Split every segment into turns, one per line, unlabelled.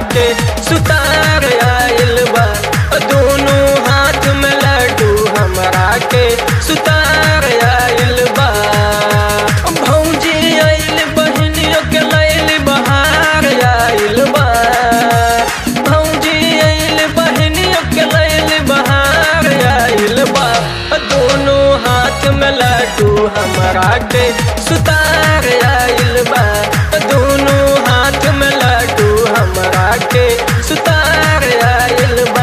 के सुतार आइल बा। दोनों हाथ में लड्डू हमरा के सुतार आइल बा। भौजी आइल बहनियों के लैल बहार आइल बा। भौजी आइल बहनियों के लैल बहार आइल बा। दोनों हाथ में लड्डू हमरा के सुतार आइल बा। दोनों हाथ में लड्डू हमरा के सुतार आइल बा।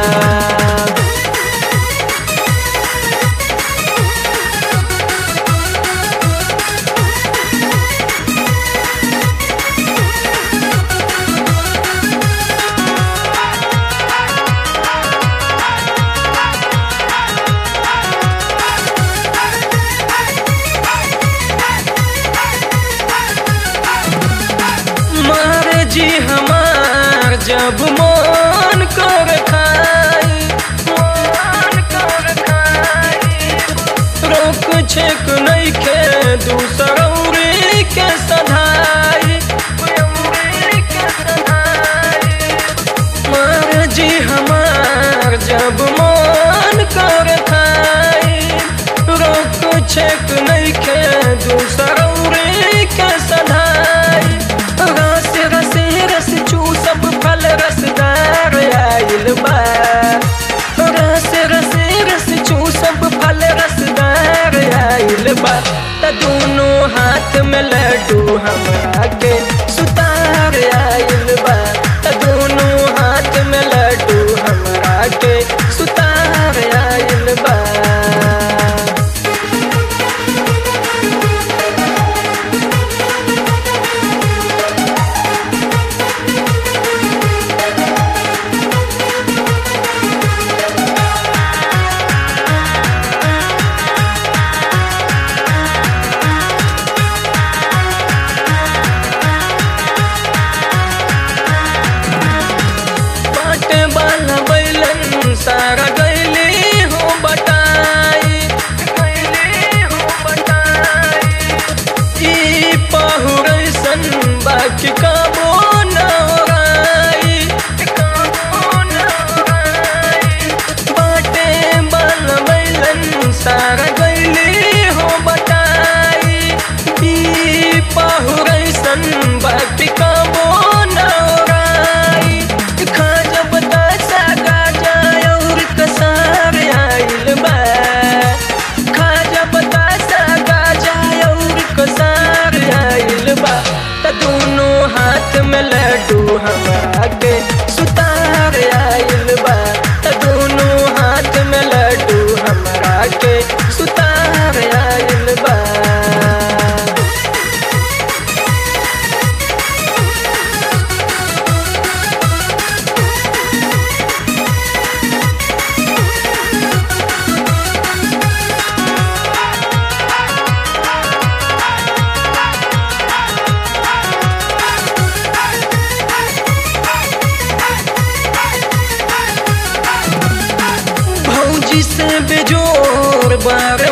मारे जी हमार जब मन कर खाई, रोक छेक नहीं के दूसरौरी के सधाई। मारे जी हमार जब मन कर खाई, रोक छेक नहीं के दूसरौरी के सधाई। रस रस रस चू सब फल रसदार आइल बा। रस रस रस चू सब फल रसदार आइल बा। त दोनों हाथ में लड्डू हमरा के सुतार आइल बा। त दोनों हाथ में लड्डू हमरा के सुतार आइल बा। बाटे वाला बैलन सारा गैली हो बटाई। ई पहुरैसन बाकी कबो न ओराई। बाटे वाला बैलन सारा गैली हो बटाई। ई पहुरैसन बाकी कबो न ओराई। खा जब दशा गाजा और कसार आइल बा। खा जब दशा गाजा और कसार आइल बा। त दोनों हाथ में लड्डू हमरा के सुतार आइल बा। त दोनों हाथ में लड्डू हमरा के सुतार आइल बा। भौजी से बेजोर बार